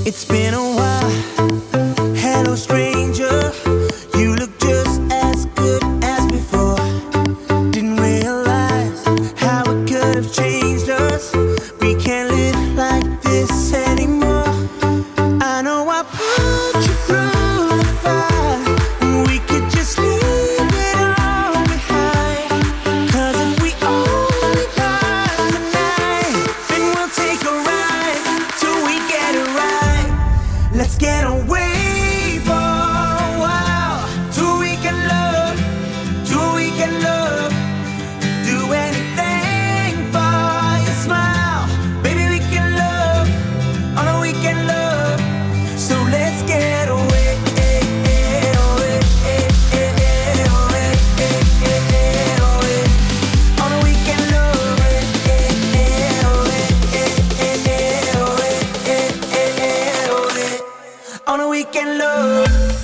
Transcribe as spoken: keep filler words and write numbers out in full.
It's been a while. Hello stranger, you look just as good as before. Didn't realize how it could have changed us. We can't live like this anymore. I know I put you through the fire. We could just leave it all behind. 'Cause if we only die tonight, then we'll take a ride till we get it right. Let's get away for a while, till we can love, till we can love. Do anything for your smile. Baby, we can love, oh no, we can love. So let's get away, away, away, away. Oh no, we can love, away, away, away. Oh no, we can love.